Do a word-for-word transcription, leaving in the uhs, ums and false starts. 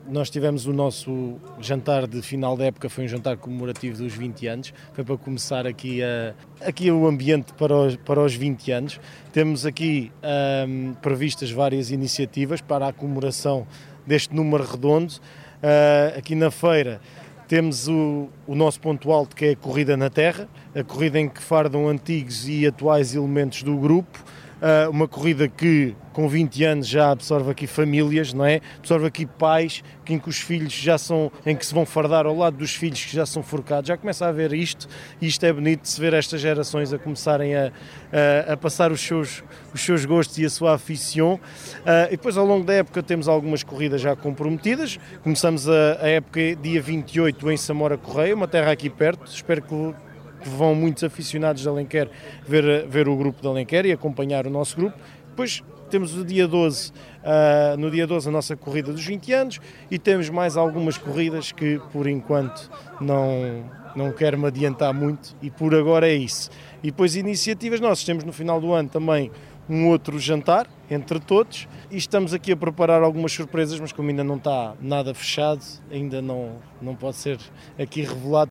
nós tivemos o nosso jantar de final da época, foi um jantar comemorativo dos vinte anos, foi para começar aqui, a, aqui o ambiente para os, para os vinte anos. Temos aqui um, previstas várias iniciativas para a comemoração deste número redondo. Uh, aqui na feira temos o, o nosso ponto alto, que é a Corrida na Terra, a corrida em que fardam antigos e atuais elementos do grupo. Uh, uma corrida que com vinte anos já absorve aqui famílias, não é? Absorve aqui pais, em que os filhos já são, em que se vão fardar ao lado dos filhos que já são forcados. Já começa a haver isto, e isto é bonito de se ver estas gerações a começarem a, a, a passar os seus, os seus gostos e a sua aficion. Uh, e depois ao longo da época temos algumas corridas já comprometidas. Começamos a, a época dia vinte e oito em Samora Correia, uma terra aqui perto. Espero que vão muitos aficionados de Alenquer ver, ver o grupo de Alenquer e acompanhar o nosso grupo. Depois temos o dia doze, uh, no dia doze a nossa corrida dos vinte anos, e temos mais algumas corridas que por enquanto não, não quero me adiantar muito, e por agora é isso. E depois iniciativas nossas, temos no final do ano também um outro jantar entre todos, e estamos aqui a preparar algumas surpresas, mas como ainda não está nada fechado, ainda não, não pode ser aqui revelado.